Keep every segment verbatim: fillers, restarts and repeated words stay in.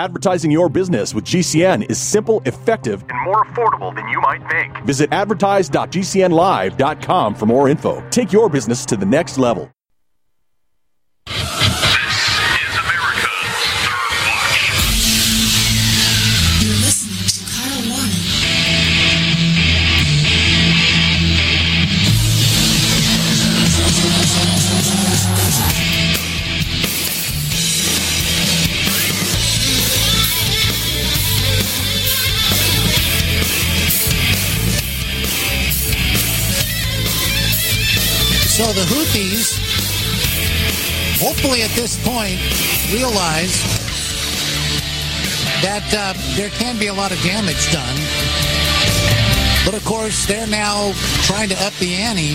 Advertising your business with G C N is simple, effective, and more affordable than you might think. Visit advertise dot g c n live dot com for more info. Take your business to the next level. So the Houthis, hopefully at this point, realize that uh, there can be a lot of damage done. But of course, they're now trying to up the ante.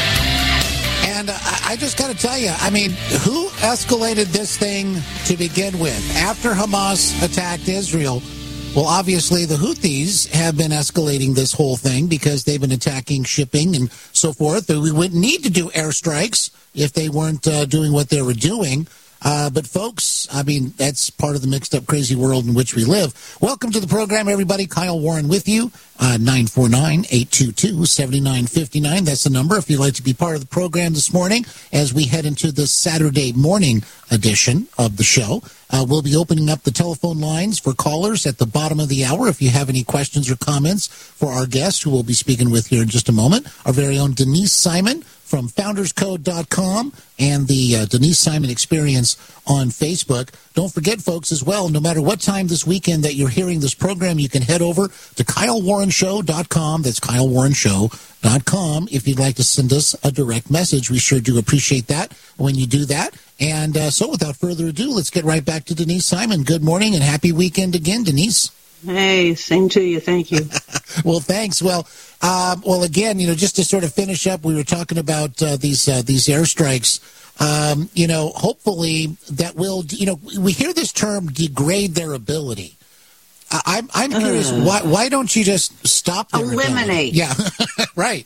And I, I just got to tell you, I mean, who escalated this thing to begin with? After Hamas attacked Israel, well, obviously, the Houthis have been escalating this whole thing because they've been attacking shipping and so forth. We wouldn't need to do airstrikes if they weren't uh, doing what they were doing. Uh, but, folks, I mean, that's part of the mixed-up, crazy world in which we live. Welcome to the program, everybody. Kyle Warren with you, uh, nine four nine, eight two two, seven nine five nine. That's the number if you'd like to be part of the program this morning as we head into the Saturday morning edition of the show. Uh, we'll be opening up the telephone lines for callers at the bottom of the hour. If you have any questions or comments for our guest, who we'll be speaking with here in just a moment, our very own Denise Simon from founders code dot com and the uh, Denise Simon Experience on Facebook. Don't forget, folks, as well, no matter what time this weekend that you're hearing this program, you can head over to kyle warren show dot com. That's kyle warren show dot com if you'd like to send us a direct message. We sure do appreciate that when you do that. And uh, so without further ado, let's get right back to Denise Simon. Good morning and happy weekend again, Denise. Hey, same to you. Thank you. Well, thanks. Well, um, well, again, you know, just to sort of finish up, we were talking about uh, these uh, these airstrikes. Um, you know, hopefully that will, you know, we hear this term degrade their ability. I, I'm I'm curious, uh, why why don't you just stop their eliminate? Ability? Yeah, right.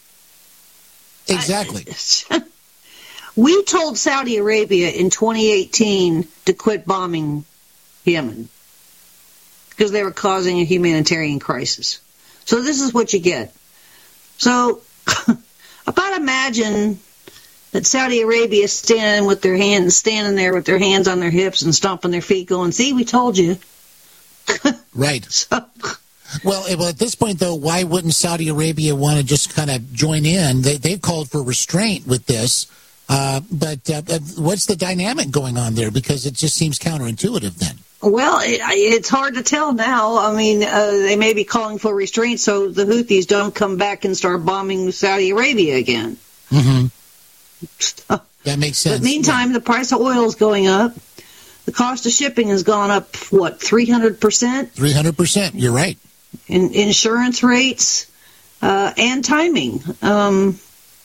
Exactly. I, we told Saudi Arabia in twenty eighteen to quit bombing Yemen because they were causing a humanitarian crisis. So this is what you get. So about imagine that Saudi Arabia is standing with their hands, standing there with their hands on their hips and stomping their feet going, see, we told you. Right. So, well, well, at this point, though, why wouldn't Saudi Arabia want to just kind of join in? They, they've called for restraint with this. Uh, but uh, what's the dynamic going on there? Because it just seems counterintuitive then. Well, it, it's hard to tell now. I mean, uh, they may be calling for restraint so the Houthis don't come back and start bombing Saudi Arabia again. Mm-hmm. That makes sense. But meantime, yeah. the price of oil is going up. The cost of shipping has gone up, what, three hundred percent? three hundred percent. You're right. In insurance rates uh, and timing. Um,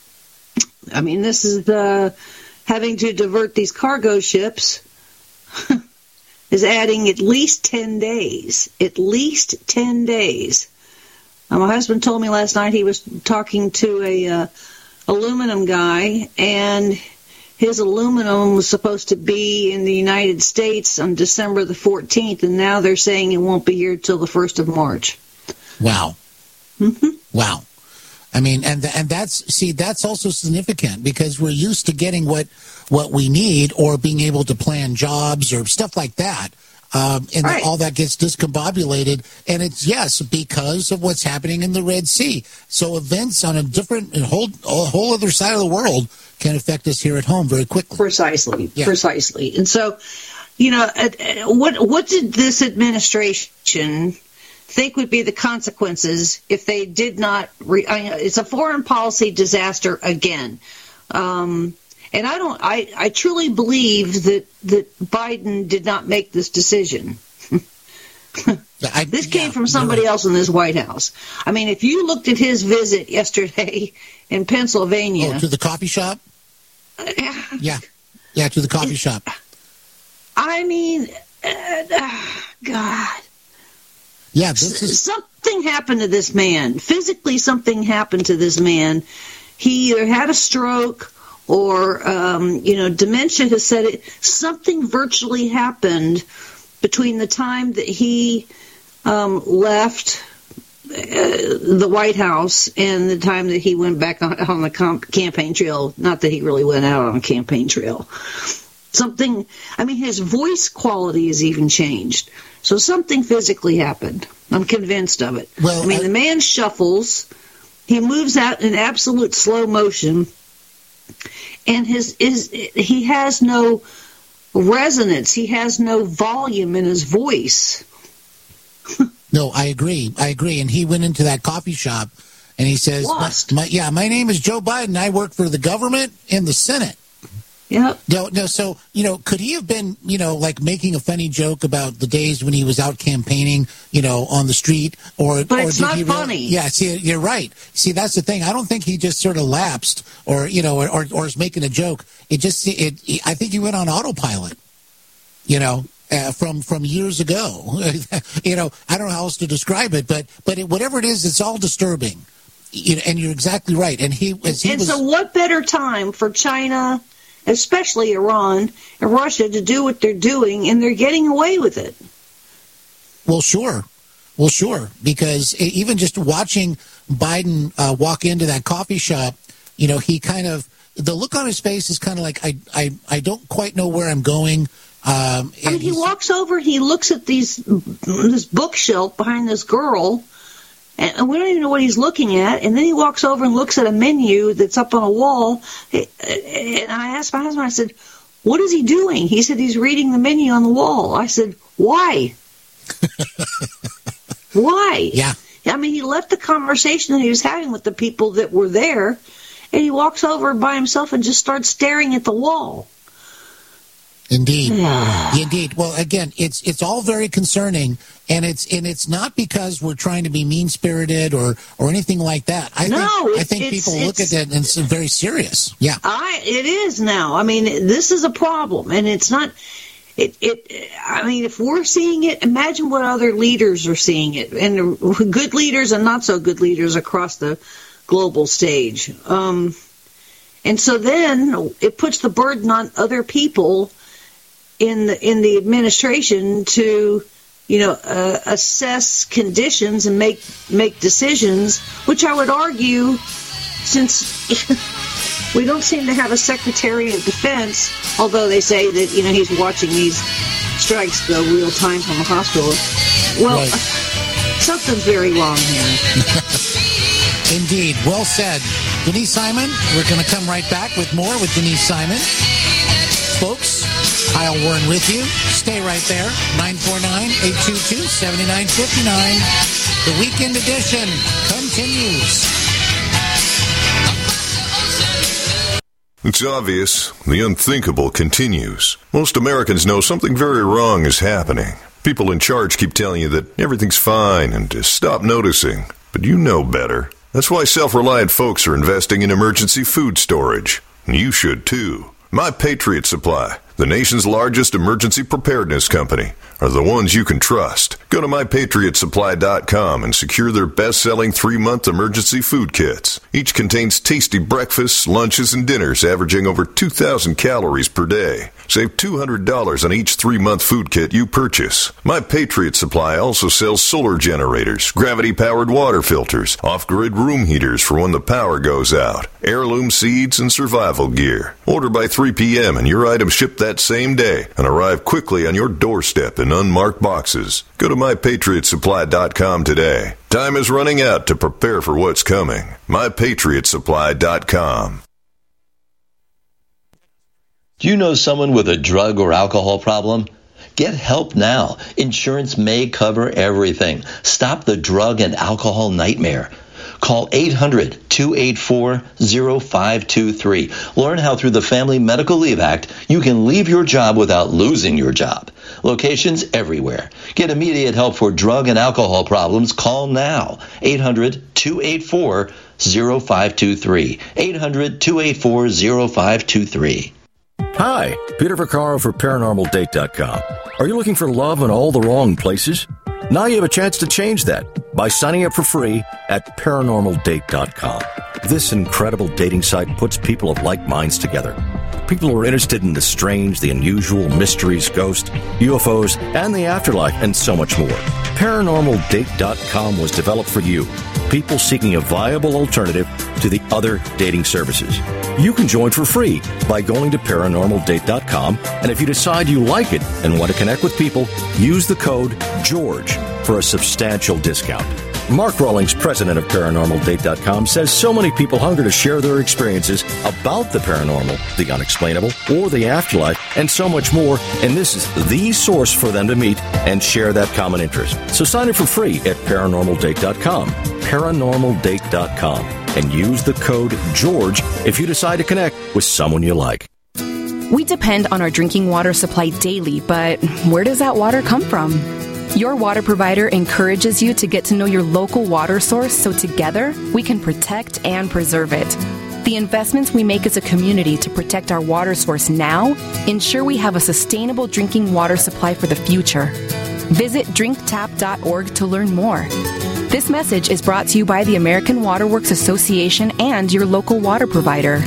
I mean, this is uh, having to divert these cargo ships is adding at least ten days. At least ten days. Now, my husband told me last night he was talking to a uh, aluminum guy, and his aluminum was supposed to be in the United States on December the fourteenth, and now they're saying it won't be here till the first of March. Wow. Mm-hmm. Wow. I mean, and and that's, see, that's also significant because we're used to getting what, what we need or being able to plan jobs or stuff like that. Um, and right. all that gets discombobulated. And it's, yes, because of what's happening in the Red Sea. So events on a different, a whole, a whole other side of the world can affect us here at home very quickly. Precisely. Yeah. Precisely. And so, you know, what what did this administration think would be the consequences if they did not, re- I mean, it's a foreign policy disaster again. Um, and I don't, I, I truly believe that, that Biden did not make this decision. I, this came yeah, from somebody right. else in this White House. I mean, if you looked at his visit yesterday in Pennsylvania. Oh, to the coffee shop? Uh, yeah. Yeah, to the coffee it, shop. I mean, uh, uh, God. Yeah, this is... Something happened to this man. Physically, something happened to this man. He either had a stroke or, um, you know, dementia has said it. Something virtually happened between the time that he um, left uh, the White House and the time that he went back on, on the comp- campaign trail. Not that he really went out on a campaign trail. Something, I mean, his voice quality has even changed. So something physically happened. I'm convinced of it. Well, I mean, I, the man shuffles. He moves out in absolute slow motion. And his is he has no resonance. He has no volume in his voice. No, I agree. I agree. And he went into that coffee shop and he says, my, my, yeah, my name is Joe Biden. I work for the government and the Senate. Yeah. No, no. So, you know, could he have been, you know, like making a funny joke about the days when he was out campaigning, you know, on the street? Or, but or it's did not he funny. Really, yeah, see, you're right. See, that's the thing. I don't think he just sort of lapsed or, you know, or, or, or is making a joke. It just, it, it, I think he went on autopilot, you know, uh, from, from years ago. You know, I don't know how else to describe it, but, but it, whatever it is, it's all disturbing. You know, and you're exactly right. And he, as he and was, so what better time for China, especially Iran and Russia, to do what they're doing, and they're getting away with it. Well, sure. Well, sure. Because even just watching Biden uh, walk into that coffee shop, you know, he kind of, the look on his face is kind of like, I, I, I don't quite know where I'm going. Um, and I mean, he walks over, he looks at these this bookshelf behind this girl, and we don't even know what he's looking at. And then he walks over and looks at a menu that's up on a wall. And I asked my husband, I said, what is he doing? He said he's reading the menu on the wall. I said, why? Why? Yeah. I mean, he left the conversation that he was having with the people that were there, and he walks over by himself and just starts staring at the wall. Indeed, indeed. Well, again, it's it's all very concerning, and it's and it's not because we're trying to be mean spirited or, or anything like that. I no, think I think it's, people it's, look at it and it's very serious. Yeah, I it is now. I mean, this is a problem, and it's not. It it. I mean, if we're seeing it, imagine what other leaders are seeing it, and good leaders and not so good leaders across the global stage. Um, and so then it puts the burden on other people in the in the administration to, you know, uh, assess conditions and make make decisions, which I would argue, since we don't seem to have a Secretary of Defense, although they say that, you know, he's watching these strikes go real time from the hospital. Well, right. Something's very wrong here. Indeed. Well said. Denise Simon, we're going to come right back with more with Denise Simon. Folks, Kyle Warren with you. Stay right there. nine four nine, eight two two, seven nine five nine. The Weekend Edition continues. It's obvious. The unthinkable continues. Most Americans know something very wrong is happening. People in charge keep telling you that everything's fine and to stop noticing. But you know better. That's why self-reliant folks are investing in emergency food storage. And you should too. My Patriot Supply, the nation's largest emergency preparedness company, are the ones you can trust. Go to my patriot supply dot com and secure their best-selling three-month emergency food kits. Each contains tasty breakfasts, lunches, and dinners averaging over two thousand calories per day. Save two hundred dollars on each three-month food kit you purchase. My Patriot Supply also sells solar generators, gravity-powered water filters, off-grid room heaters for when the power goes out, heirloom seeds, and survival gear. Order by three p.m. and your items ship that same day and arrive quickly on your doorstep in unmarked boxes. Go to my patriot supply dot com today. Time is running out to prepare for what's coming. my patriot supply dot com. Do you know someone with a drug or alcohol problem? Get help now. Insurance may cover everything. Stop the drug and alcohol nightmare. Call eight hundred, two eight four, zero five two three. Learn how through the Family Medical Leave Act you can leave your job without losing your job. Locations everywhere. Get immediate help for drug and alcohol problems. Call now. eight hundred, two eight four, zero five two three. eight hundred, two eight four, zero five two three. Hi, Peter Vaccaro for paranormal date dot com. Are you looking for love in all the wrong places? Now you have a chance to change that by signing up for free at paranormal date dot com. This incredible dating site puts people of like minds together. People are interested in the strange, the unusual, mysteries, ghosts, U F Os, and the afterlife, and so much more. Paranormal Date dot com was developed for you, people seeking a viable alternative to the other dating services. You can join for free by going to Paranormal Date dot com, and if you decide you like it and want to connect with people, use the code GEORGE for a substantial discount. Mark Rawlings, president of Paranormal Date dot com, says so many people hunger to share their experiences about the paranormal, the unexplainable, or the afterlife, and so much more, and this is the source for them to meet and share that common interest. So sign up for free at Paranormal Date dot com, Paranormal Date dot com, and use the code GEORGE if you decide to connect with someone you like. We depend on our drinking water supply daily, but where does that water come from? Your water provider encourages you to get to know your local water source so together we can protect and preserve it. The investments we make as a community to protect our water source now ensure we have a sustainable drinking water supply for the future. Visit drink tap dot org to learn more. This message is brought to you by the American Water Works Association and your local water provider.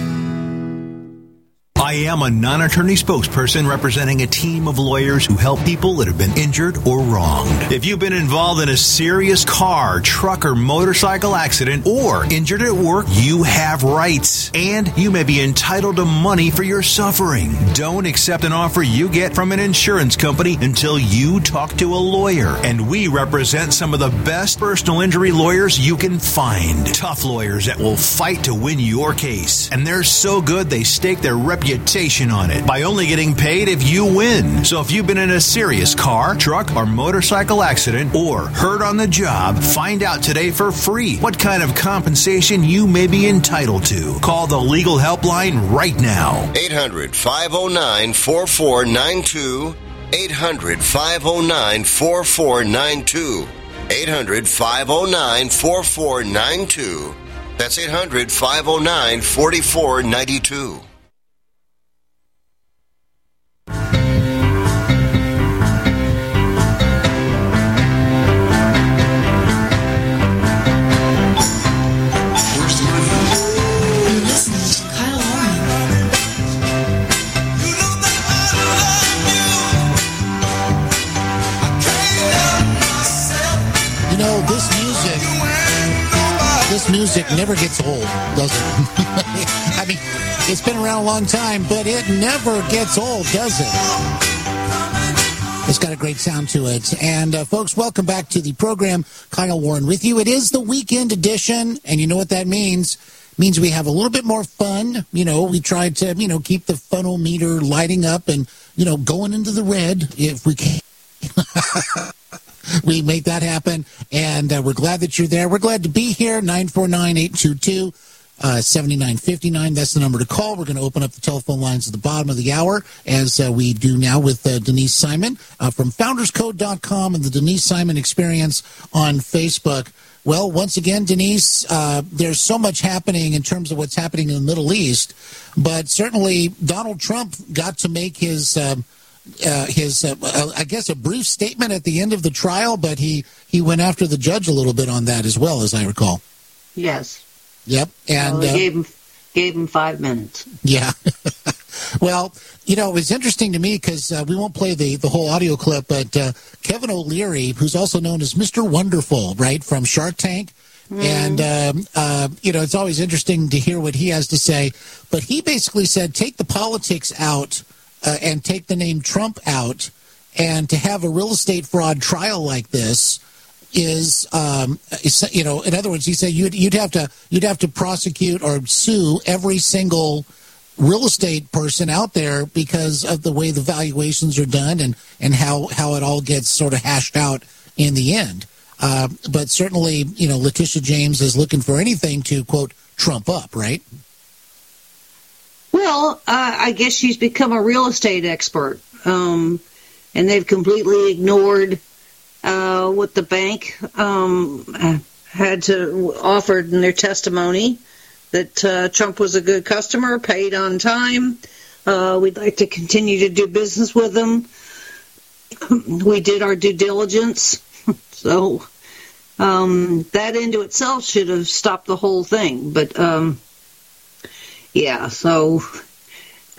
I am a non-attorney spokesperson representing a team of lawyers who help people that have been injured or wronged. If you've been involved in a serious car, truck, or motorcycle accident or injured at work, you have rights, and you may be entitled to money for your suffering. Don't accept an offer you get from an insurance company until you talk to a lawyer. And we represent some of the best personal injury lawyers you can find. Tough lawyers that will fight to win your case. And they're so good they stake their reputation on it by only getting paid if you win. So if you've been in a serious car, truck, or motorcycle accident or hurt on the job, find out today for free what kind of compensation you may be entitled to. Call the legal helpline right now. eight hundred, five oh nine, four four nine two. eight hundred, five oh nine, four four nine two. eight hundred, five oh nine, four four nine two. That's eight hundred, five oh nine, four four nine two. Music never gets old, does it? I mean, it's been around a long time, but it never gets old, does it? It's got a great sound to it. And, uh, folks, welcome back to the program. Kyle Warren with you. It is the weekend edition, and you know what that means. It means we have a little bit more fun. You know, we tried to, you know, keep the funnel meter lighting up and, you know, going into the red if we can. We make that happen, and uh, we're glad that you're there. We're glad to be here. nine four nine, eight two two, seven nine five nine. That's the number to call. We're going to open up the telephone lines at the bottom of the hour, as uh, we do now with uh, Denise Simon uh, from founders code dot com and the Denise Simon Experience on Facebook. Well, once again, Denise, uh, there's so much happening in terms of what's happening in the Middle East, but certainly Donald Trump got to make his... Uh, Uh, his, uh, I guess, a brief statement at the end of the trial, but he, he went after the judge a little bit on that as well, as I recall. Yes. Yep. And well, he uh, gave him gave him five minutes. Yeah. Well, you know, it was interesting to me because uh, we won't play the, the whole audio clip, but uh, Kevin O'Leary, who's also known as Mister Wonderful, right, from Shark Tank. Mm. And, um, uh, you know, it's always interesting to hear what he has to say. But he basically said, take the politics out. Uh, and take the name Trump out, and to have a real estate fraud trial like this is, um, is, you know, in other words, he said you'd you'd have to you'd have to prosecute or sue every single real estate person out there because of the way the valuations are done and and how how it all gets sort of hashed out in the end. Uh, but certainly, you know, Letitia James is looking for anything to quote Trump up, right? Well, uh, I guess she's become a real estate expert, um, and they've completely ignored uh, what the bank um, had to offer in their testimony, that uh, Trump was a good customer, paid on time. Uh, we'd like to continue to do business with them. We did our due diligence, so um, that into itself should have stopped the whole thing, but... Um, Yeah, so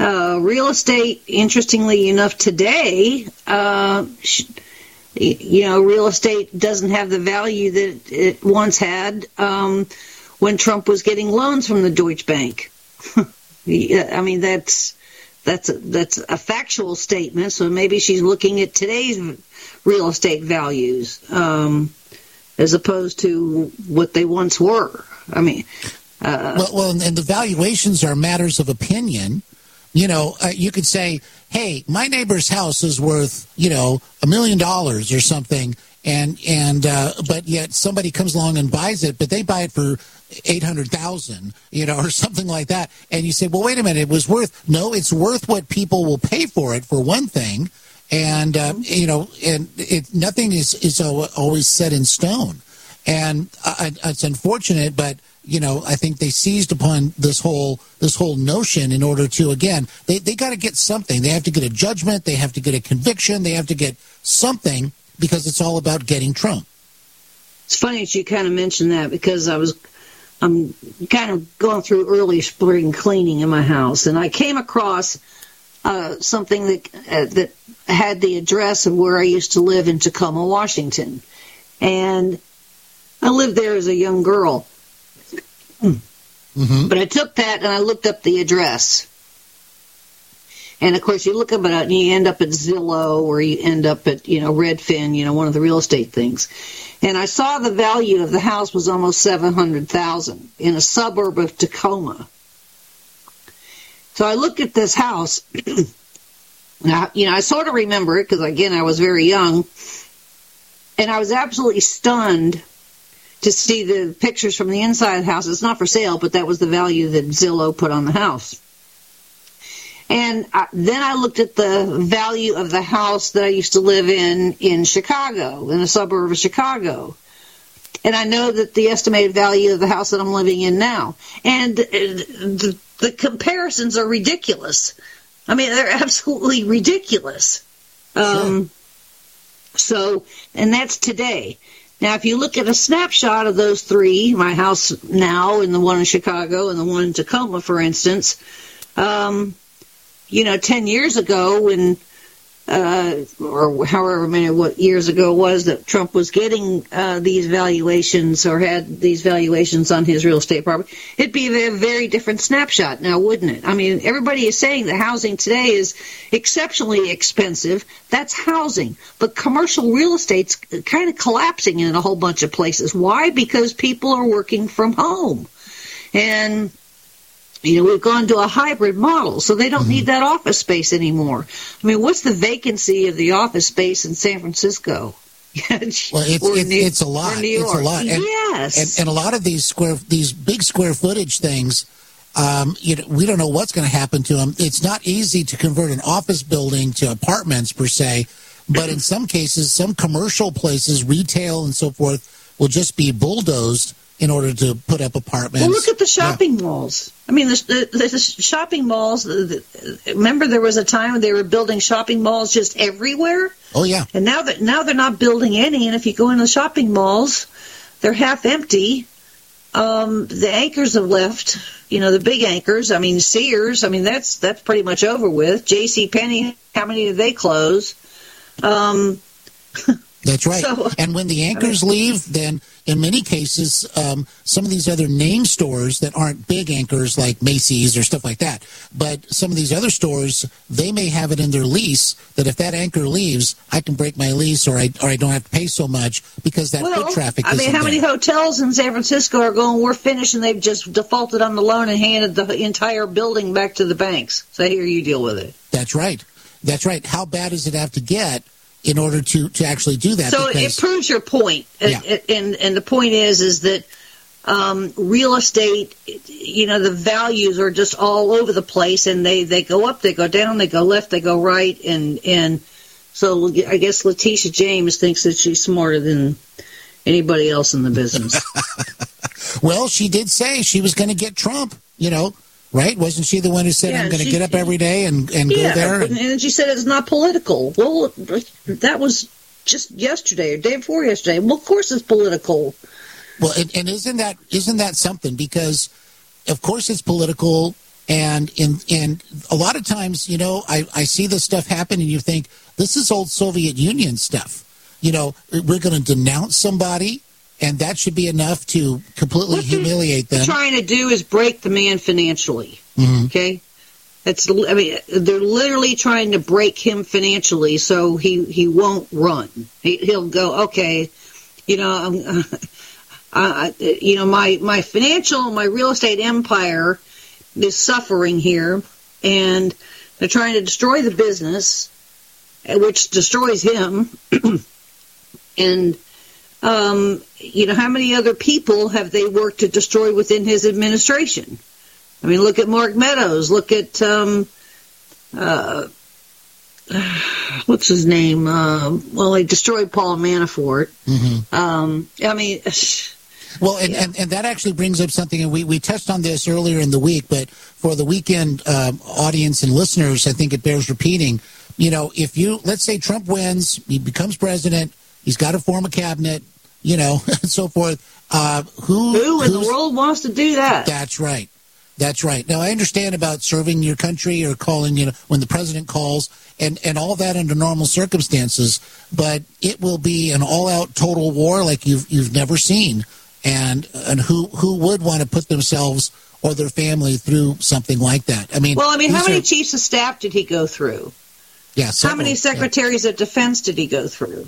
Uh, real estate, interestingly enough, today, uh, sh- you know, real estate doesn't have the value that it once had um, when Trump was getting loans from the Deutsche Bank. I mean, that's that's a, that's a factual statement. So maybe she's looking at today's real estate values um, as opposed to what they once were. I mean, uh, well, well, and the valuations are matters of opinion. You know, uh, you could say, hey, my neighbor's house is worth, you know, a million dollars or something. And, and, uh, but yet somebody comes along and buys it, but they buy it for eight hundred thousand, you know, or something like that. And you say, well, wait a minute, it was worth, no, it's worth what people will pay for it, for one thing. And, uh, you know, and it, nothing is, is always set in stone. And uh, it's unfortunate, but, you know, I think they seized upon this whole this whole notion in order to, again, they, they got to get something. They have to get a judgment. They have to get a conviction. They have to get something because it's all about getting Trump. It's funny that you kind of mentioned that because I was I'm kind of going through early spring cleaning in my house, and I came across uh, something that uh, that had the address of where I used to live in Tacoma, Washington. And I lived there as a young girl. Mm-hmm. But I took that and I looked up the address. And, of course, you look up it and you end up at Zillow or you end up at, you know, Redfin, you know, one of the real estate things. And I saw the value of the house was almost seven hundred thousand dollars in a suburb of Tacoma. So I looked at this house. Now, you know, I sort of remember it because, again, I was very young. And I was absolutely stunned to see the pictures from the inside of the house. It's not for sale, but that was the value that Zillow put on the house. And I, then I looked at the value of the house that I used to live in in Chicago, in a suburb of Chicago. And I know that the estimated value of the house that I'm living in now. And the, the comparisons are ridiculous. I mean, they're absolutely ridiculous. Um, sure. So, and that's today. Now, if you look at a snapshot of those three, my house now and the one in Chicago and the one in Tacoma, for instance, um, you know, ten years ago when, uh, or however many what years ago it was that Trump was getting uh, these valuations or had these valuations on his real estate property, it'd be a very different snapshot now, wouldn't it? I mean, everybody is saying that housing today is exceptionally expensive. That's housing. But commercial real estate's kind of collapsing in a whole bunch of places. Why? Because people are working from home. And you know, we've gone to a hybrid model, so they don't mm-hmm. need that office space anymore. I mean, what's the vacancy of the office space in San Francisco? Well, it's it's, New, it's a lot. It's a lot. And, yes, and, and a lot of these square, these big square footage things, um, you know, we don't know what's going to happen to them. It's not easy to convert an office building to apartments per se, but in some cases, some commercial places, retail and so forth, will just be bulldozed in order to put up apartments. Well, look at the shopping yeah. malls. I mean, the, the, the shopping malls, the, the, remember there was a time when they were building shopping malls just everywhere? Oh, yeah. And now that now they're not building any, and if you go into the shopping malls, they're half empty. Um, the anchors have left, you know, the big anchors. I mean, Sears, I mean, that's that's pretty much over with. JCPenney, how many did they close? Um That's right. So, and when the anchors leave, then in many cases, um, some of these other name stores that aren't big anchors like Macy's or stuff like that, but some of these other stores, they may have it in their lease that if that anchor leaves, I can break my lease or I or I don't have to pay so much because that well, foot traffic I mean, isn't how many there. hotels in San Francisco are going, we're finished, and they've just defaulted on the loan and handed the entire building back to the banks? So here, you deal with it. That's right. That's right. How bad does it have to get in order to, to actually do that? So because, it proves your point. Yeah. And, and the point is, is that um, real estate, you know, the values are just all over the place, and they, they go up, they go down, they go left, they go right. And, and so I guess Letitia James thinks that she's smarter than anybody else in the business. Well, she did say she was going to get Trump, you know. Right? Wasn't she the one who said, yeah, I'm going to get up every day and, and yeah, go there? And, and she said it's not political. Well, that was just yesterday or day before yesterday. Well, of course it's political. Well, and, and isn't that isn't that something? Because, of course, it's political, And in and a lot of times, you know, I, I see this stuff happen and you think, this is old Soviet Union stuff. You know, we're going to denounce somebody, and that should be enough to completely what humiliate them. What they're trying to do is break the man financially, mm-hmm. okay? That's, I mean, they're literally trying to break him financially so he, he won't run. He, he'll go, okay, you know, um, uh, you know, my, my financial, my real estate empire is suffering here, and they're trying to destroy the business, which destroys him. And, um, you know, how many other people have they worked to destroy within his administration? I mean, look at Mark Meadows. Look at, um, uh, what's his name? Uh, well, they destroyed Paul Manafort. Mm-hmm. Um, I mean... Well, and, yeah. and, and that actually brings up something, and we, we touched on this earlier in the week, but for the weekend um, audience and listeners, I think it bears repeating. You know, if you, let's say Trump wins, he becomes president, he's got to form a cabinet, you know, and so forth. Uh, who who in the world wants to do that? That's right. That's right. Now, I understand about serving your country or calling, you know, when the president calls and, and all that under normal circumstances, but it will be an all-out total war like you've you've never seen. And and who who would want to put themselves or their family through something like that? I mean, well, I mean, how many are, chiefs of staff did he go through? Yeah, several, how many secretaries yeah. of defense did he go through?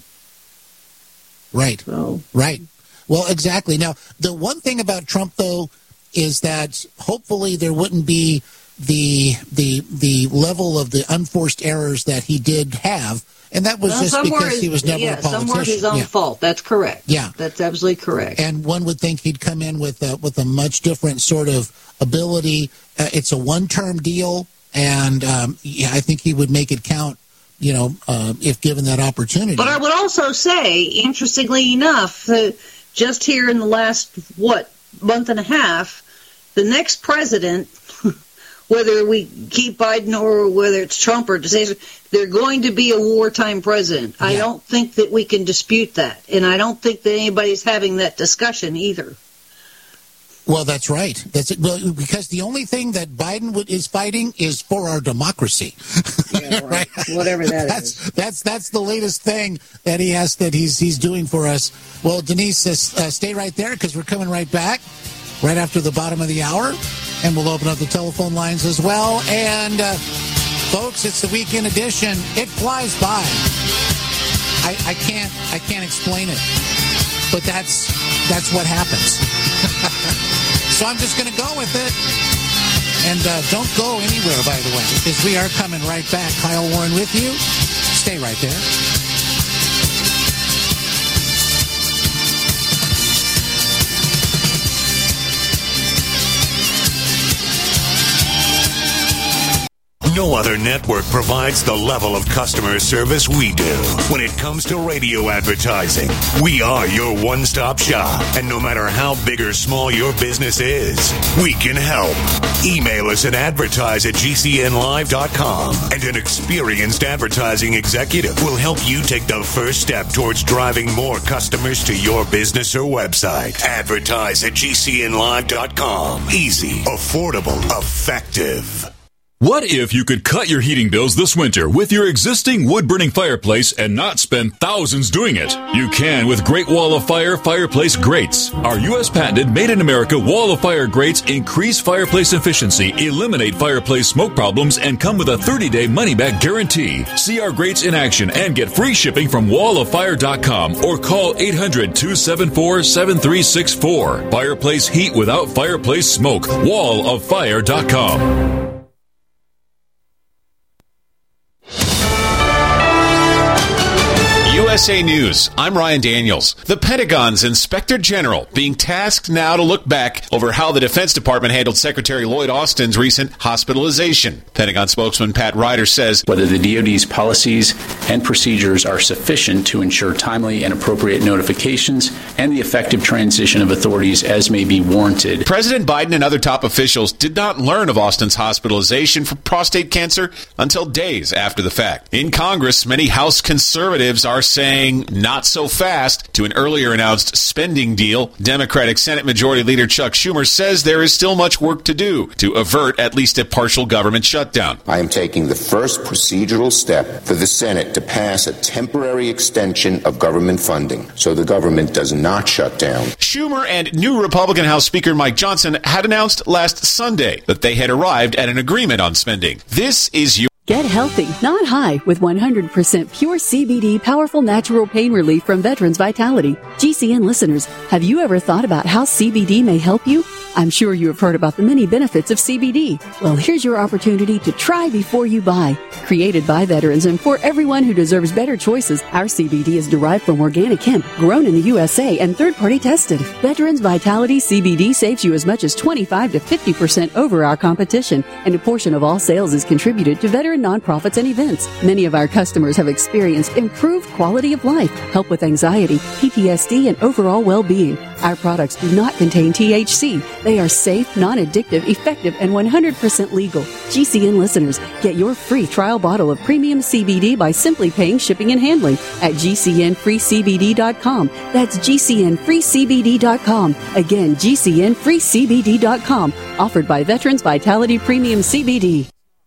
Right, so. right. Well, exactly. Now, the one thing about Trump, though, is that hopefully there wouldn't be the the the level of the unforced errors that he did have. And that was well, just because is, he was never yeah, a politician. Somewhere his own yeah. fault. That's correct. Yeah. That's absolutely correct. And one would think he'd come in with a, with a much different sort of ability. Uh, it's a one-term deal, and um, yeah, I think he would make it count, you know, uh, if given that opportunity. But I would also say, interestingly enough, uh, just here in the last, what, month and a half, the next president... whether we keep Biden or whether it's Trump or DeSantis, they're going to be a wartime president. Yeah. I don't think that we can dispute that. And I don't think that anybody's having that discussion either. Well, that's right. That's it. Well, because the only thing that Biden would, is fighting is for our democracy. Yeah, right. Whatever that that's, is. That's that's the latest thing that he has that he's he's doing for us. Well, Denise, uh, stay right there because we're coming right back right after the bottom of the hour. And we'll open up the telephone lines as well. And, uh, folks, it's the weekend edition. It flies by. I, I can't I can't explain it. But that's that's what happens. So I'm just going to go with it. And uh, don't go anywhere, by the way, because we are coming right back. Kyle Warren with you. Stay right there. No other network provides the level of customer service we do. When it comes to radio advertising, we are your one-stop shop. And no matter how big or small your business is, we can help. Email us at advertise at G C N live dot com, and an experienced advertising executive will help you take the first step towards driving more customers to your business or website. Advertise at G C N live dot com. Easy, affordable, effective. What if you could cut your heating bills this winter with your existing wood-burning fireplace and not spend thousands doing it? You can with Great Wall of Fire fireplace grates. Our U S patented made-in-America Wall of Fire grates increase fireplace efficiency, eliminate fireplace smoke problems, and come with a thirty-day money-back guarantee. See our grates in action and get free shipping from wall of fire dot com or call eight hundred, two seven four, seven three six four. Fireplace heat without fireplace smoke. wall of fire dot com. U S A News, I'm Ryan Daniels. The Pentagon's Inspector General being tasked now to look back over how the Defense Department handled Secretary Lloyd Austin's recent hospitalization. Pentagon spokesman Pat Ryder says whether the D O D's policies and procedures are sufficient to ensure timely and appropriate notifications and the effective transition of authorities as may be warranted. President Biden and other top officials did not learn of Austin's hospitalization for prostate cancer until days after the fact. In Congress, many House conservatives are saying saying not so fast to an earlier announced spending deal. Democratic Senate Majority Leader Chuck Schumer says there is still much work to do to avert at least a partial government shutdown. I am taking the first procedural step for the Senate to pass a temporary extension of government funding so the government does not shut down. Schumer and new Republican House Speaker Mike Johnson had announced last Sunday that they had arrived at an agreement on spending. This is your Get healthy, not high, with one hundred percent pure C B D powerful natural pain relief from Veterans Vitality. G C N listeners, have you ever thought about how C B D may help you? I'm sure you have heard about the many benefits of C B D. Well, here's your opportunity to try before you buy. Created by veterans and for everyone who deserves better choices, our C B D is derived from organic hemp, grown in the U S A and third-party tested. Veterans Vitality C B D saves you as much as twenty-five to fifty percent over our competition, and a portion of all sales is contributed to veteran nonprofits and events. Many of our customers have experienced improved quality of life, help with anxiety, P T S D, and overall well-being. Our products do not contain T H C. They are safe, non-addictive, effective, and one hundred percent legal. G C N listeners, get your free trial bottle of premium C B D by simply paying shipping and handling at G C N free C B D dot com. That's G C N free C B D dot com. Again, G C N free C B D dot com. Offered by Veterans Vitality Premium C B D.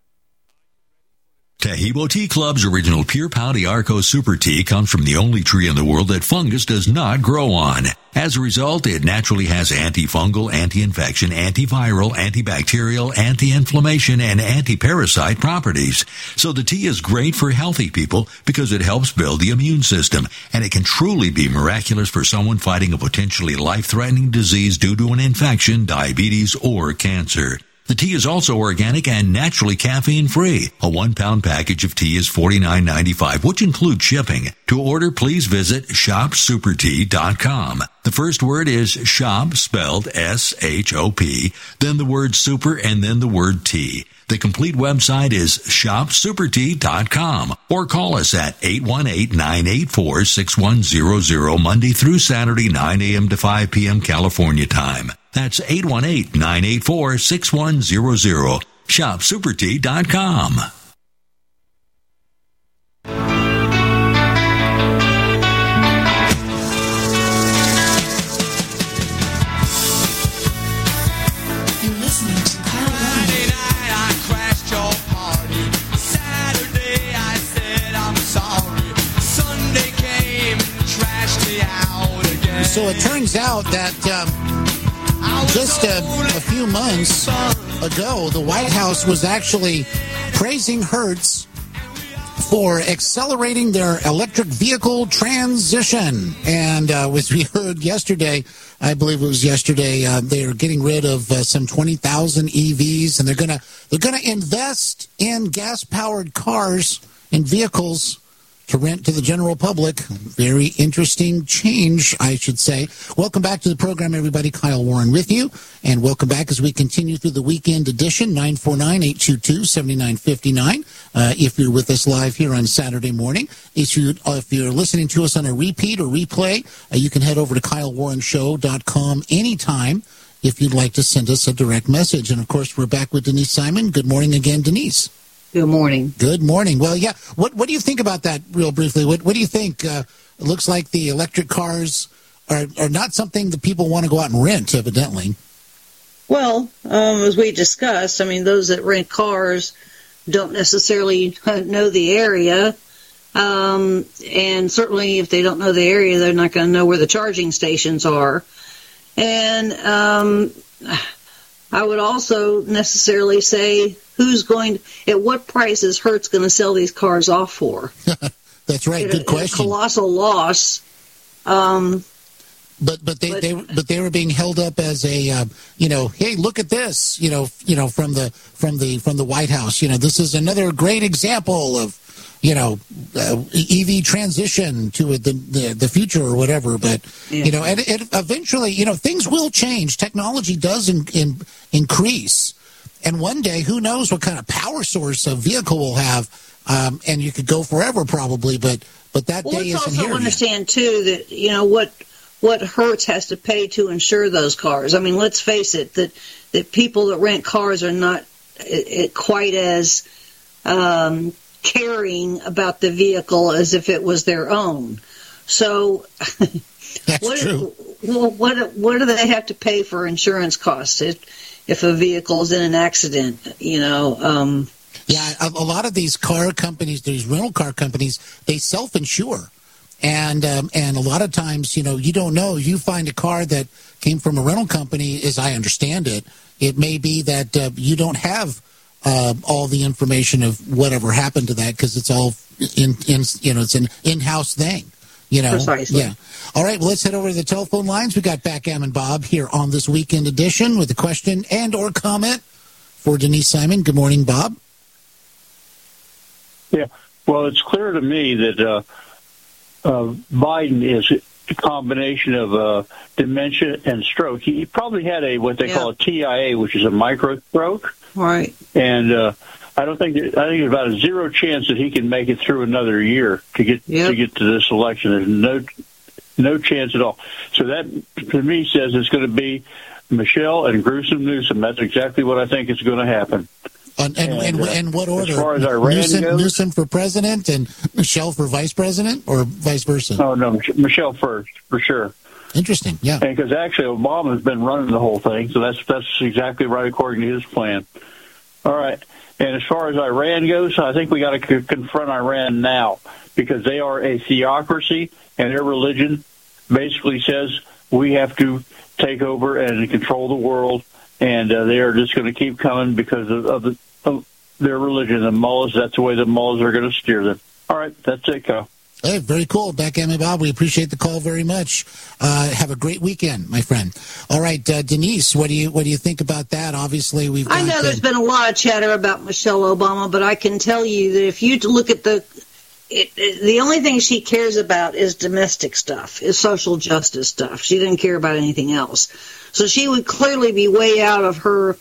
Taheebo Tea Club's original Pure Pau Arco Super Tea comes from the only tree in the world that fungus does not grow on. As a result, it naturally has antifungal, anti-infection, antiviral, antibacterial, anti-inflammation, and anti-parasite properties. So the tea is great for healthy people because it helps build the immune system, and it can truly be miraculous for someone fighting a potentially life-threatening disease due to an infection, diabetes, or cancer. The tea is also organic and naturally caffeine-free. A one-pound package of tea is forty-nine ninety-five, which includes shipping. To order, please visit shop super tea dot com. The first word is shop, spelled S H O P, then the word super, and then the word tea. The complete website is shop super tea dot com, or call us at eight one eight, nine eight four, six one zero zero Monday through Saturday, nine a.m. to five p.m. California time. That's eight one eight, nine eight four, six one zero zero. shop super tea dot com. So it turns out that um, just a, a few months ago, the White House was actually praising Hertz for accelerating their electric vehicle transition. And uh, as we heard yesterday, I believe it was yesterday, uh, they are getting rid of uh, some twenty thousand E Vs, and they're gonna they're gonna invest in gas-powered cars and vehicles to rent to the general public. Very interesting change, I should say. Welcome back to the program, everybody. Kyle Warren with you. And welcome back as we continue through the weekend edition, nine four nine, eight two two, seven nine five nine. Uh, if you're with us live here on Saturday morning. If, you, uh, if you're listening to us on a repeat or replay, uh, you can head over to kyle warren show dot com anytime if you'd like to send us a direct message. And, of course, we're back with Denise Simon. Good morning again, Denise. Good morning. Good morning. Well, yeah. What What do you think about that, real briefly? What What do you think? Uh, it looks like the electric cars are are not something that people want to go out and rent, evidently. Well, um, as we discussed, I mean, those that rent cars don't necessarily know the area, um, and certainly if they don't know the area, they're not going to know where the charging stations are. And um, I would also necessarily say, who's going, at what price is Hertz going to sell these cars off for? That's right. Good a, question. A colossal loss. Um, but but they, but they but they were being held up as a uh, you know, hey, look at this, you know, you know from the from the from the White House. You know, this is another great example of, you know, uh, E V transition to the, the the future or whatever. But yeah. you know, and, and eventually, you know, things will change. Technology does in, in, increase. And one day, who knows what kind of power source a vehicle will have, um, and you could go forever probably, but but that well, day isn't here. Let's also understand, too, that, you know, what what Hertz has to pay to insure those cars. I mean, let's face it, that, that people that rent cars are not it, it quite as um, caring about the vehicle as if it was their own. So, That's what, true. Well, what what do they have to pay for insurance costs if, if a vehicle is in an accident? You know. Um, yeah, a, a lot of these car companies, these rental car companies, they self-insure. And um, and a lot of times, you know, you don't know. You find a car that came from a rental company, as I understand it, it may be that uh, you don't have uh, all the information of whatever happened to that because it's all in, in, you know, it's an in-house thing, you know. Precisely. Yeah. All right, well, let's head over to the telephone lines. We got Backgammon Bob here on this weekend edition with a question and or comment for Denise Simon. Good morning, Bob. Yeah, well, it's clear to me that uh, Uh, Biden is a combination of uh, dementia and stroke. He probably had a what they yeah. call a T I A, which is a micro stroke. Right. And uh, I don't think that, I think there's about a zero chance that he can make it through another year to get yep. to get to this election. There's no no chance at all. So that to me says it's going to be Michelle and gruesome Newsom. That's exactly what I think is going to happen. And, and, and, uh, and what order? As far as Iran Newsom, goes, Newsom for president and Michelle for vice president, or vice versa? Oh, no, Michelle first, for sure. Interesting, yeah. Because actually Obama's been running the whole thing, so that's that's exactly right according to his plan. All right. And as far as Iran goes, I think we got to c- confront Iran now because they are a theocracy, and their religion basically says we have to take over and control the world, and uh, they are just going to keep coming because of, of, the, of their religion. The mullahs, that's the way the mullahs are going to steer them. All right, that's it, Kyle. Hey, very cool. Backgammon Bob, we appreciate the call very much. Uh, have a great weekend, my friend. All right, uh, Denise, what do you what do you think about that? Obviously, we've got, I know there's uh, been a lot of chatter about Michelle Obama, but I can tell you that if you look at the it, it, the only thing she cares about is domestic stuff, is social justice stuff. She didn't care about anything else. So she would clearly be way out of her,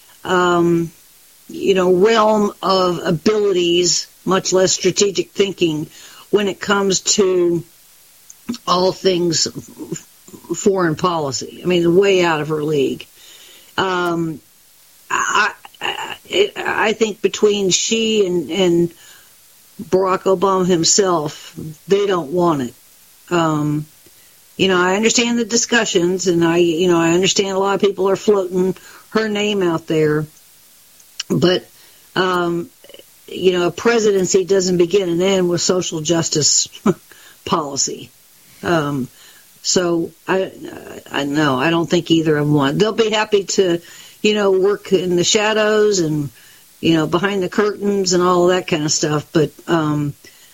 um, you know, realm of abilities, much less strategic thinking, when it comes to all things foreign policy. I mean, way out of her league. Um, I, I, it, I think between she and, and Barack Obama himself, they don't want it. Um, you know, I understand the discussions, and I, you know, I understand a lot of people are floating her name out there, but, um, you know, a presidency doesn't begin and end with social justice policy. Um, so I, I no, I don't think either of them want. They'll be happy to, you know, work in the shadows and, you know, behind the curtains and all of that kind of stuff. But um,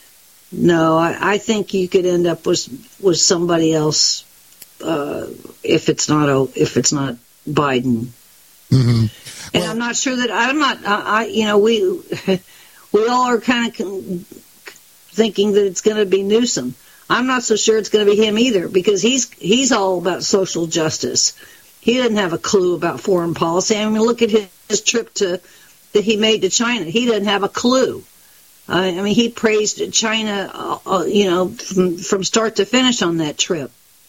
no, I, I think you could end up with with somebody else uh, if it's not a, if it's not Biden. Mm-hmm. And well, I'm not sure that I'm not. I, I you know, we. We all are kind of thinking that it's going to be Newsom. I'm not so sure it's going to be him either, because he's he's all about social justice. He doesn't have a clue about foreign policy. I mean, look at his, his trip to that he made to China. He doesn't have a clue. Uh, I mean, he praised China, uh, uh, you know, from, from start to finish on that trip.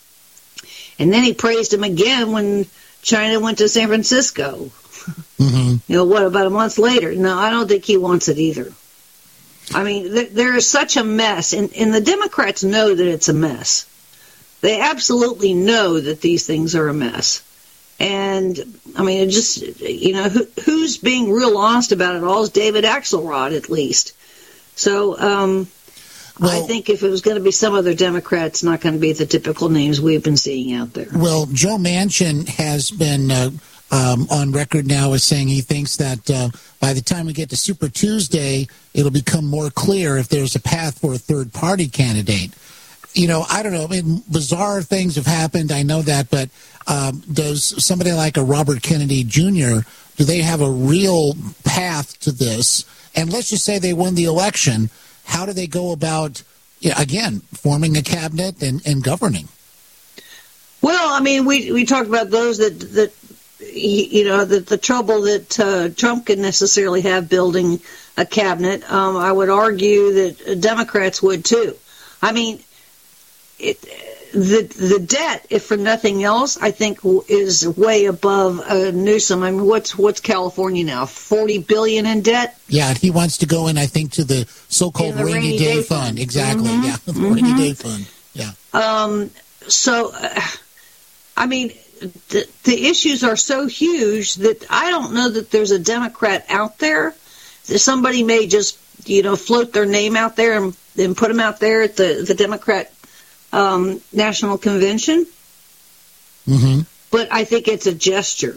And then he praised him again when China went to San Francisco. Mm-hmm. You know, what, about a month later? No, I don't think he wants it either. I mean, th- there is such a mess, and, and the Democrats know that it's a mess. They absolutely know that these things are a mess. And, I mean, it just, you know, who, who's being real honest about it all is David Axelrod, at least. So, um, well, I think if it was going to be some other Democrat, it's not going to be the typical names we've been seeing out there. Well, Joe Manchin has been uh, um, on record now as saying he thinks that uh, by the time we get to Super Tuesday, it'll become more clear if there's a path for a third-party candidate. You know, I don't know. I mean, bizarre things have happened. I know that. But um, does somebody like a Robert Kennedy Junior, do they have a real path to this? And let's just say they won the election. How do they go about, yeah, again, forming a cabinet and, and governing? Well, I mean, we we talked about those that, that you know, the, the trouble that uh, Trump could necessarily have building a cabinet. Um, I would argue that Democrats would, too. I mean, it, the the debt, if for nothing else, I think is way above uh, Newsom. I mean, what's what's California now? Forty billion in debt. Yeah, he wants to go in, I think, to the so-called the rainy, rainy day, day fund. fund. Exactly. Mm-hmm. Yeah, the Mm-hmm. rainy day fund. Yeah. Um. So, uh, I mean, the the issues are so huge that I don't know that there's a Democrat out there. Somebody may just, you know, float their name out there and, and put them out there at the, the Democrat um, National Convention. Mm-hmm. But I think it's a gesture.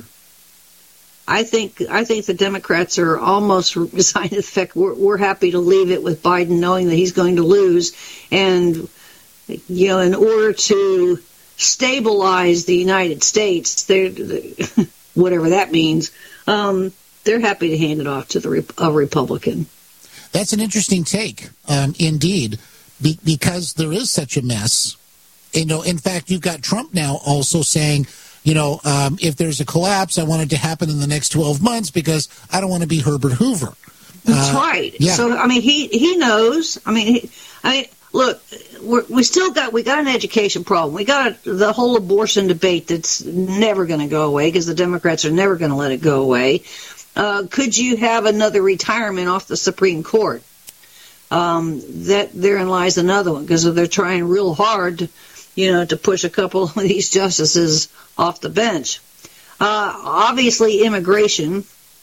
I think I think the Democrats are almost resigned to the fact we're, we're happy to leave it with Biden, knowing that he's going to lose. And, you know, in order to stabilize the United States, they're, they're, whatever that means, um, they're happy to hand it off to the a Republican. That's an interesting take, um, indeed, be, because there is such a mess. You know, in fact, you've got Trump now also saying, you know, um, if there's a collapse, I want it to happen in the next twelve months because I don't want to be Herbert Hoover. That's uh, right. Yeah. So I mean, he he knows. I mean, he, I mean, look, we're, we still got we got an education problem. We got a, the whole abortion debate that's never going to go away because the Democrats are never going to let it go away. Uh, could you have another retirement off the Supreme Court? Um, that therein lies another one because they're trying real hard, to, you know, to push a couple of these justices off the bench. Uh, obviously, immigration.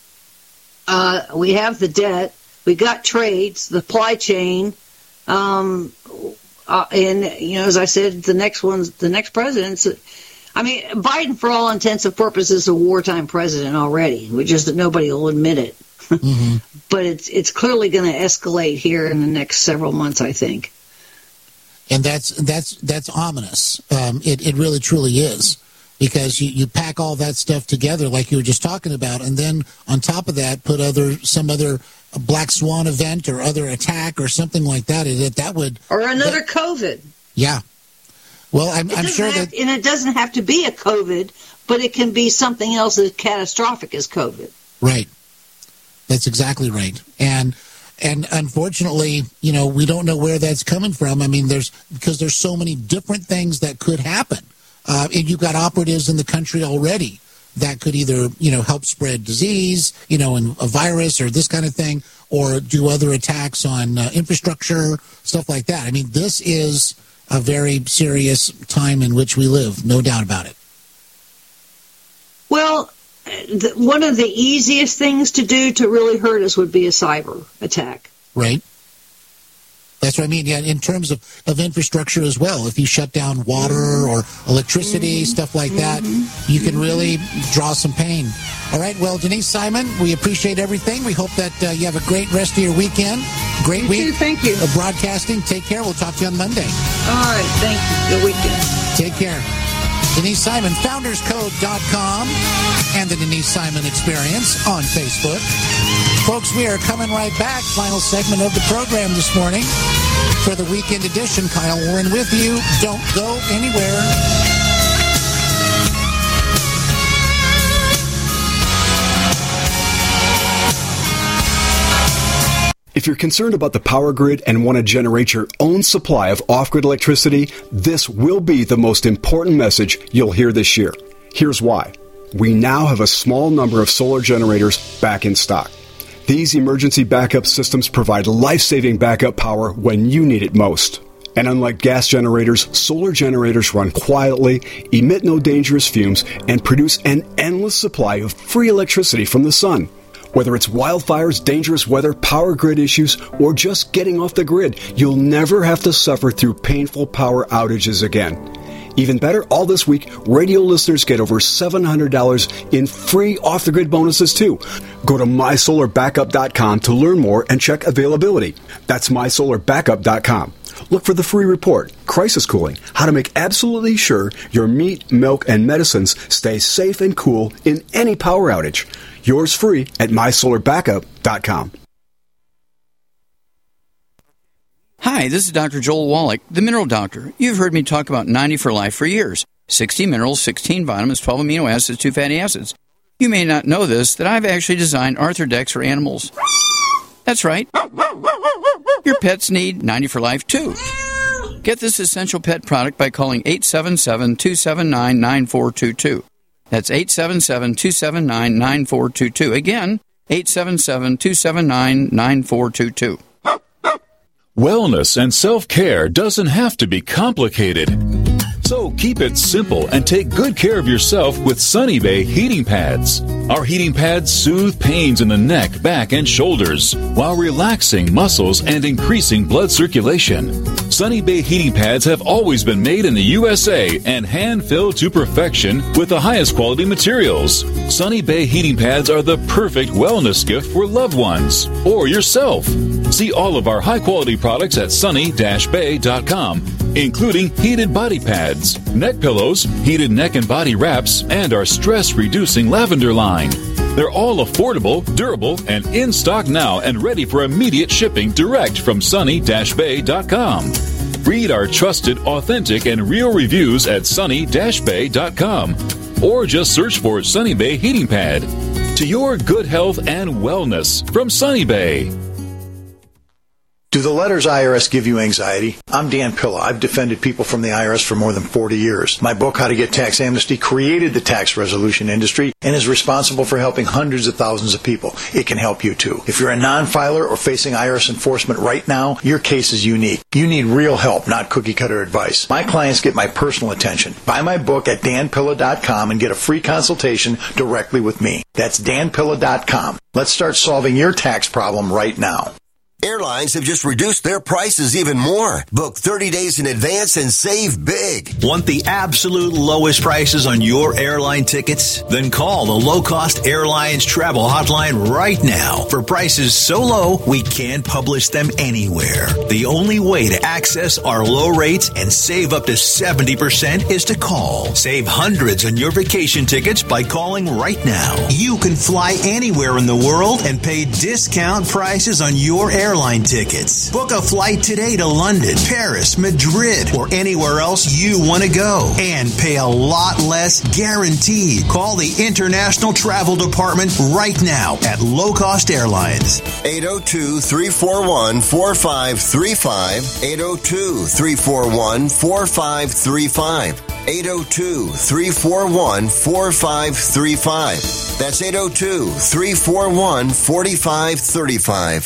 Uh, we have the debt. We got trades, the supply chain, um, uh, and you know, as I said, the next one's the next president's. I mean, Biden, for all intents and purposes, is a wartime president already. We just nobody will admit it. Mm-hmm. But it's it's clearly going to escalate here in the next several months, I think. And that's that's that's ominous. Um, it it really truly is, because you, you pack all that stuff together like you were just talking about, and then on top of that, put other some other black swan event or other attack or something like that. That that would or another that, COVID. Yeah. Well, I'm, I'm sure have, that, and it doesn't have to be a COVID, but it can be something else as catastrophic as COVID. Right. That's exactly right. And and unfortunately, you know, we don't know where that's coming from. I mean, there's because there's so many different things that could happen. Uh, and you've got operatives in the country already that could either, you know, help spread disease, you know, and a virus or this kind of thing, or do other attacks on uh, infrastructure, stuff like that. I mean, this is a very serious time in which we live, no doubt about it. Well, the, one of the easiest things to do to really hurt us would be a cyber attack. Right. That's what I mean. Yeah, in terms of, of infrastructure as well. If you shut down water or electricity, mm-hmm. stuff like that, mm-hmm. you can really draw some pain. All right. Well, Denise Simon, we appreciate everything. We hope that uh, you have a great rest of your weekend. Great you week. Too, thank you. Of broadcasting. Take care. We'll talk to you on Monday. All right. Thank you. Good weekend. Take care. Denise Simon, founders code dot com and the Denise Simon Experience on Facebook. Folks, we are coming right back. Final segment of the program this morning for the weekend edition. Kyle Warren with you. Don't go anywhere. If you're concerned about the power grid and want to generate your own supply of off-grid electricity, this will be the most important message you'll hear this year. Here's why. We now have a small number of solar generators back in stock. These emergency backup systems provide life-saving backup power when you need it most. And unlike gas generators, solar generators run quietly, emit no dangerous fumes, and produce an endless supply of free electricity from the sun. Whether it's wildfires, dangerous weather, power grid issues, or just getting off the grid, you'll never have to suffer through painful power outages again. Even better, all this week, radio listeners get over seven hundred dollars in free off-the-grid bonuses, too. Go to my solar backup dot com to learn more and check availability. That's my solar backup dot com. Look for the free report, Crisis Cooling, how to make absolutely sure your meat, milk, and medicines stay safe and cool in any power outage. Yours free at my solar backup dot com. Hi, this is Doctor Joel Wallach, the Mineral Doctor. You've heard me talk about ninety for Life for years. sixty minerals, sixteen vitamins, twelve amino acids, two fatty acids. You may not know this, that I've actually designed Arthrodex for animals. That's right. Your pets need ninety for Life, too. Get this essential pet product by calling eight seven seven, two seven nine, nine four two two. That's eight seven seven, two seven nine, nine four two two. Again, eight seven seven, two seven nine, nine four two two. Wellness and self-care doesn't have to be complicated. So keep it simple and take good care of yourself with Sunny Bay heating pads. Our heating pads soothe pains in the neck, back, and shoulders while relaxing muscles and increasing blood circulation. Sunny Bay heating pads have always been made in the U S A and hand-filled to perfection with the highest quality materials. Sunny Bay heating pads are the perfect wellness gift for loved ones or yourself. See all of our high-quality products at sunny dash bay dot com, including heated body pads, neck pillows, heated neck and body wraps, and our stress-reducing lavender line. They're all affordable, durable, and in stock now and ready for immediate shipping direct from sunny dash bay dot com. Read our trusted, authentic, and real reviews at sunny dash bay dot com or just search for Sunny Bay Heating Pad. To your good health and wellness from Sunny Bay. Do the letters I R S give you anxiety? I'm Dan Pilla. I've defended people from the I R S for more than forty years. My book, How to Get Tax Amnesty, created the tax resolution industry and is responsible for helping hundreds of thousands of people. It can help you too. If you're a non-filer or facing I R S enforcement right now, your case is unique. You need real help, not cookie-cutter advice. My clients get my personal attention. Buy my book at dan pilla dot com and get a free consultation directly with me. That's dan pilla dot com. Let's start solving your tax problem right now. Airlines have just reduced their prices even more. Book thirty days in advance and save big. Want the absolute lowest prices on your airline tickets? Then call the Low Cost Airlines Travel Hotline right now for prices so low we can't publish them anywhere. The only way to access our low rates and save up to seventy percent is to call. Save hundreds on your vacation tickets by calling right now. You can fly anywhere in the world and pay discount prices on your airline Airline tickets. Book a flight today to London, Paris, Madrid, or anywhere else you want to go and pay a lot less guaranteed. Call the International Travel Department right now at Low Cost Airlines. eight oh two, three four one, four five three five. eight oh two, three four one, four five three five. eight oh two, three four one, four five three five. That's eight oh two, three four one, four five three five.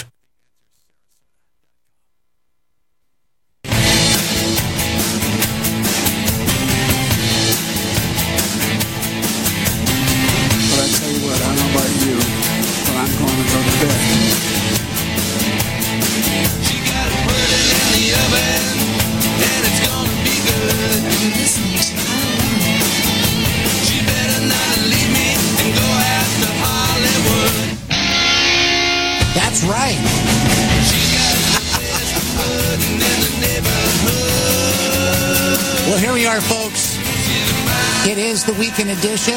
That's right. Well, here we are, folks. It is the weekend edition.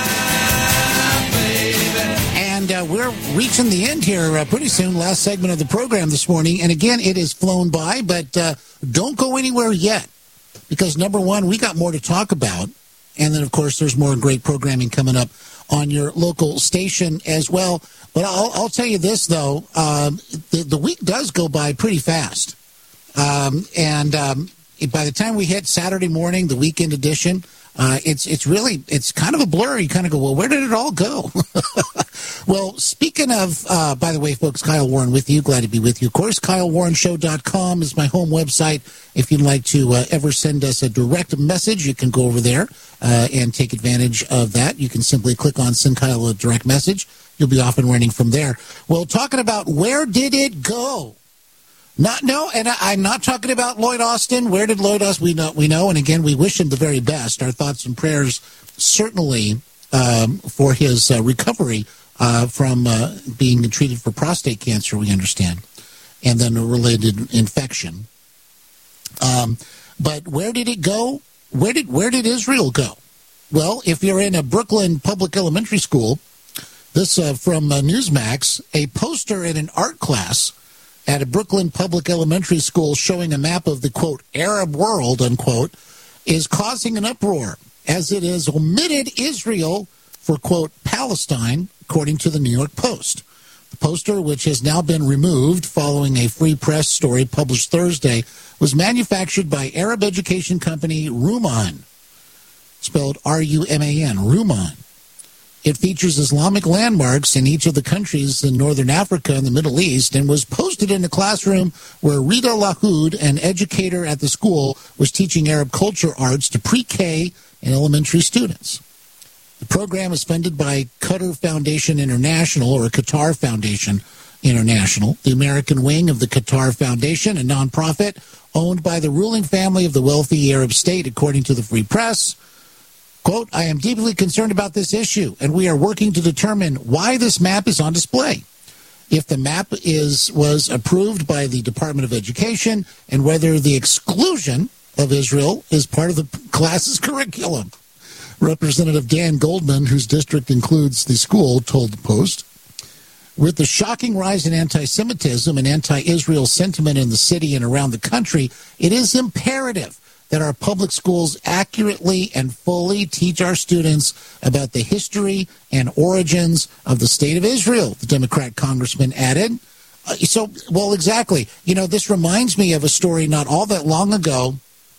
And uh, we're reaching the end here uh, pretty soon. Last segment of the program this morning. And again, it has flown by, but uh, don't go anywhere yet. Because, number one, we got more to talk about. And then, of course, there's more great programming coming up on your local station as well. But I'll, I'll tell you this, though. Um, the, the week does go by pretty fast. Um, and um, by the time we hit Saturday morning, the weekend edition, uh, it's it's really, it's kind of a blur. You kind of go, well, where did it all go? Well, speaking of, uh, by the way, folks, Kyle Warren with you. Glad to be with you. Of course, kyle warren show dot com is my home website. If you'd like to uh, ever send us a direct message, you can go over there uh, and take advantage of that. You can simply click on Send Kyle a direct message. You'll be off and running from there. Well, talking about where did it go? Not no, and I, I'm not talking about Lloyd Austin. Where did Lloyd Austin? We know, we know, and again, we wish him the very best. Our thoughts and prayers, certainly, um, for his uh, recovery uh, from uh, being treated for prostate cancer. We understand, and then a related infection. Um, but where did it go? Where did where did Israel go? Well, if you're in a Brooklyn public elementary school, this uh, from uh, Newsmax, a poster in an art class at a Brooklyn public elementary school showing a map of the, quote, Arab world, unquote, is causing an uproar as it has omitted Israel for, quote, Palestine, according to the New York Post. The poster, which has now been removed following a Free Press story published Thursday, was manufactured by Arab education company Ruman, spelled R U M A N, Ruman. It features Islamic landmarks in each of the countries in northern Africa and the Middle East and was posted in a classroom where Rita Lahoud, an educator at the school, was teaching Arab culture arts to pre-K and elementary students. The program is funded by Qatar Foundation International, or Qatar Foundation International, the American wing of the Qatar Foundation, a nonprofit owned by the ruling family of the wealthy Arab state, according to the Free Press. Quote, I am deeply concerned about this issue, and we are working to determine why this map is on display. If the map is was approved by the Department of Education, and whether the exclusion of Israel is part of the class's curriculum. Representative Dan Goldman, whose district includes the school, told the Post. With the shocking rise in anti-Semitism and anti-Israel sentiment in the city and around the country, it is imperative that our public schools accurately and fully teach our students about the history and origins of the state of Israel, the Democrat congressman added. Uh, so, well, exactly. You know, this reminds me of a story not all that long ago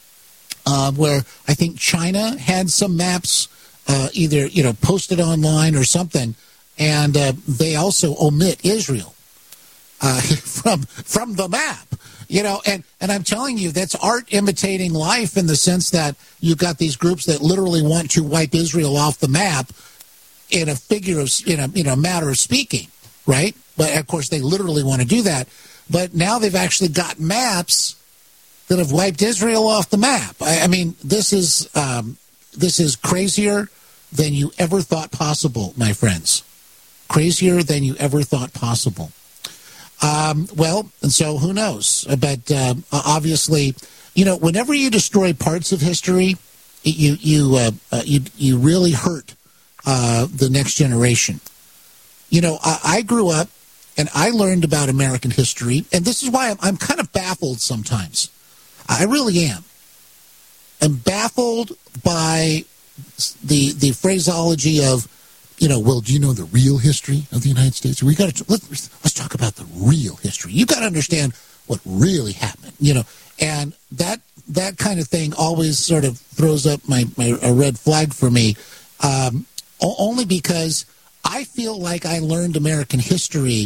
uh, where I think China had some maps uh, either, you know, posted online or something, and uh, they also omit Israel uh, from from the map. You know, and, and I'm telling you, that's art imitating life in the sense that you've got these groups that literally want to wipe Israel off the map in a figure of, in a, in a matter of speaking, right? But, of course, they literally want to do that. But now they've actually got maps that have wiped Israel off the map. I, I mean, this is um, this is crazier than you ever thought possible, my friends. Crazier than you ever thought possible. Um, well, and so who knows? But uh, obviously, you know, whenever you destroy parts of history, you you uh, uh, you you really hurt uh, the next generation. You know, I, I grew up and I learned about American history, and this is why I'm, I'm kind of baffled sometimes. I really am. I'm baffled by the the phraseology of, you know, well, do you know the real history of the United States? We got to let's, let's talk about the real history. You got to understand what really happened, you know, and that that kind of thing always sort of throws up my, my a red flag for me, um, only because I feel like I learned American history,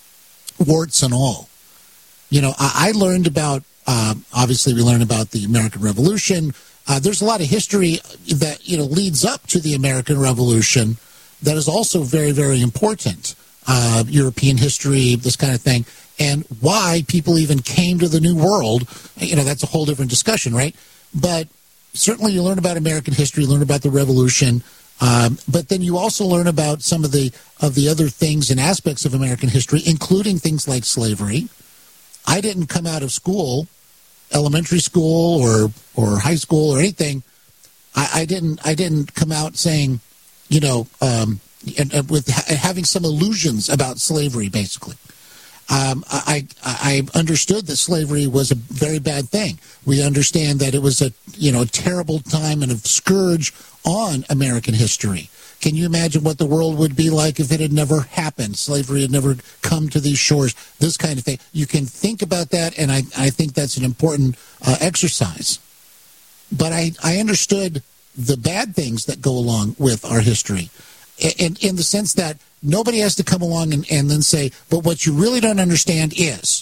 warts and all. You know, I, I learned about uh, obviously we learned about the American Revolution. Uh, there's a lot of history that, you know, leads up to the American Revolution. That is also very, very important, uh, European history, this kind of thing, and why people even came to the New World. You know, that's a whole different discussion, right? But certainly you learn about American history, learn about the Revolution, um, but then you also learn about some of the of the other things and aspects of American history, including things like slavery. I didn't come out of school, elementary school or or high school or anything. I, I didn't. I didn't come out saying, you know, um, and, and with ha- having some illusions about slavery, basically. Um, I, I I understood that slavery was a very bad thing. We understand that it was a, you know, a terrible time and a scourge on American history. Can you imagine what the world would be like if it had never happened? Slavery had never come to these shores, this kind of thing. You can think about that, and I, I think that's an important uh, exercise. But I, I understood the bad things that go along with our history, in, in the sense that nobody has to come along and, and then say, but what you really don't understand is,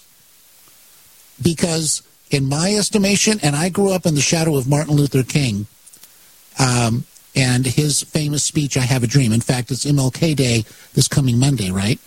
because in my estimation, and I grew up in the shadow of Martin Luther King um, and his famous speech, I Have a Dream. In fact, it's M L K Day this coming Monday, right?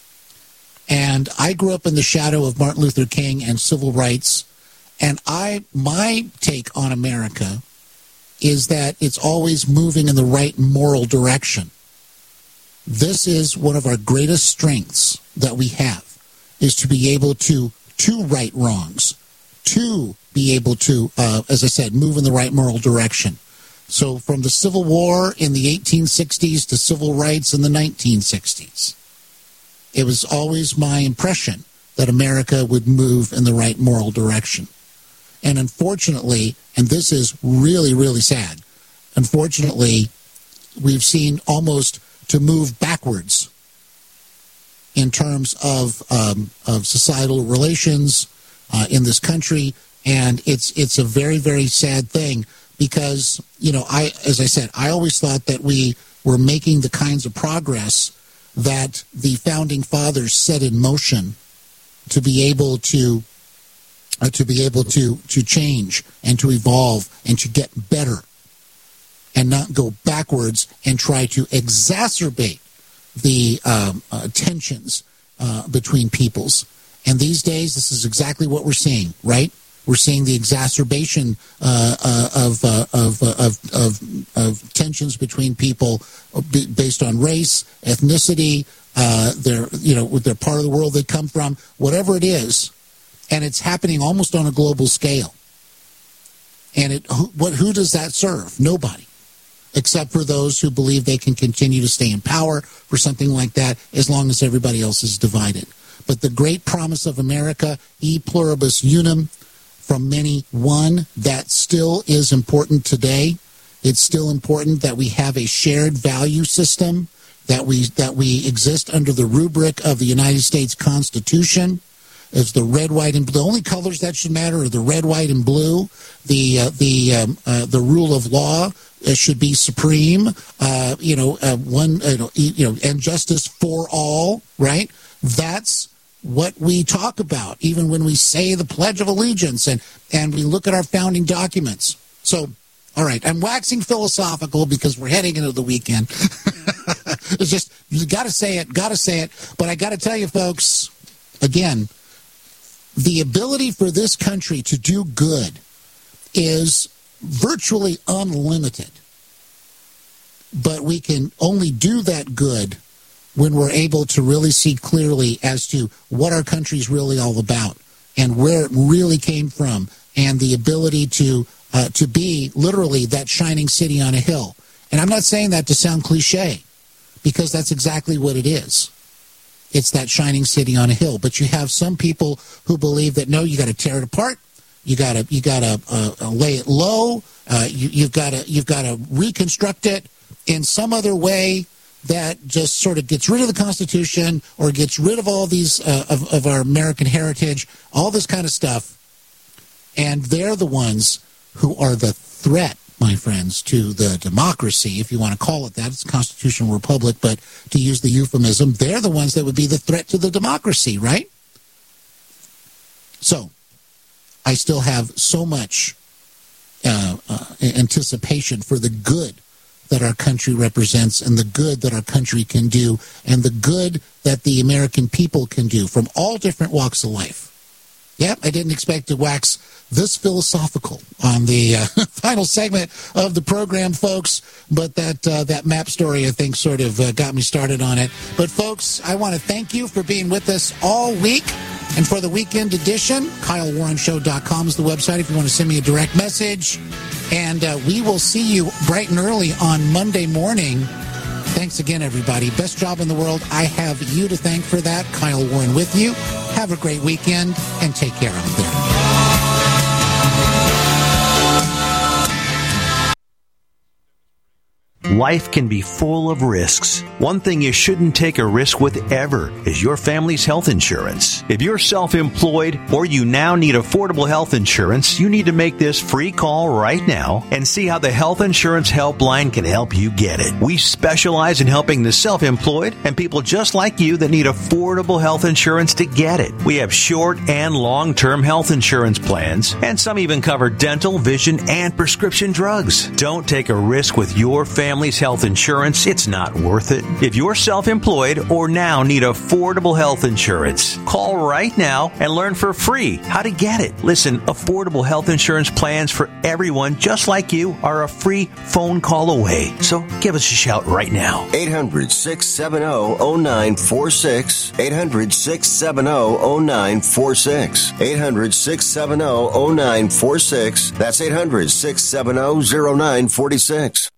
And I grew up in the shadow of Martin Luther King and civil rights, and I my take on America is that it's always moving in the right moral direction. This is one of our greatest strengths that we have, is to be able to, to right wrongs, to be able to, uh, as I said, move in the right moral direction. So from the Civil War in the eighteen sixties to civil rights in the nineteen sixties, it was always my impression that America would move in the right moral direction. And unfortunately, and this is really, really sad, unfortunately, we've seen almost to move backwards in terms of um, of societal relations uh, in this country, and it's it's a very, very sad thing because, you know, I as I said, I always thought that we were making the kinds of progress that the founding fathers set in motion to be able to uh, to be able to to change and to evolve and to get better, and not go backwards and try to exacerbate the um, uh, tensions uh, between peoples. And these days, this is exactly what we're seeing, right? We're seeing the exacerbation uh, uh, of, uh, of, uh, of of of tensions between people based on race, ethnicity, uh, their you know, their part of the world they come from, whatever it is, and it's happening almost on a global scale. And it who, what who does that serve? Nobody, except for those who believe they can continue to stay in power for something like that as long as everybody else is divided. But the great promise of America, e pluribus unum, from many, one, that still is important today. It's still important that we have a shared value system, that we that we exist under the rubric of the United States Constitution. It's the red, white, and blue. The only colors that should matter are the red, white, and blue. The uh, the um, uh, the rule of law uh, should be supreme. Uh, you know, uh, one uh, you know, and justice for all. Right. That's what we talk about, even when we say the Pledge of Allegiance and, and we look at our founding documents. So, all right, I'm waxing philosophical because we're heading into the weekend. It's just, you got to say it, got to say it. But I got to tell you, folks, again, the ability for this country to do good is virtually unlimited. But we can only do that good when we're able to really see clearly as to what our country's really all about and where it really came from, and the ability to uh, to be literally that shining city on a hill. And I'm not saying that to sound cliche, because that's exactly what it is. It's that shining city on a hill. But you have some people who believe that, no, you got to tear it apart. You got to you got to uh, uh, lay it low. Uh, you, you've got to you've got to reconstruct it in some other way that just sort of gets rid of the Constitution or gets rid of all these uh, of, of our American heritage, all this kind of stuff. And they're the ones who are the threat, my friends, to the democracy, if you want to call it that. It's a constitutional republic, but to use the euphemism, they're the ones that would be the threat to the democracy, right? So, I still have so much uh, uh, anticipation for the good that our country represents, and the good that our country can do, and the good that the American people can do from all different walks of life. Yep, I didn't expect to wax this philosophical on the uh, final segment of the program, folks, but that uh, that map story, I think, sort of uh, got me started on it. But, folks, I want to thank you for being with us all week. And for the weekend edition, Kyle Warren Show dot com is the website if you want to send me a direct message. And uh, we will see you bright and early on Monday morning. Thanks again, everybody. Best job in the world. I have you to thank for that. Kyle Warren with you. Have a great weekend, and take care out there. Life can be full of risks. One thing you shouldn't take a risk with ever is your family's health insurance. If you're self-employed or you now need affordable health insurance, you need to make this free call right now and see how the Health Insurance Helpline can help you get it. We specialize in helping the self-employed and people just like you that need affordable health insurance to get it. We have short and long-term health insurance plans, and some even cover dental, vision, and prescription drugs. Don't take a risk with your family Family's health insurance. It's not worth it. If you're self-employed or now need affordable health insurance, call right now and learn for free how to get it. Listen, affordable health insurance plans for everyone just like you are a free phone call away. So give us a shout right now. eight hundred, six seven zero, zero nine four six. eight hundred, six seven zero, zero nine four six. eight hundred, six seven zero, zero nine four six. That's eight hundred, six seven zero, zero nine four six.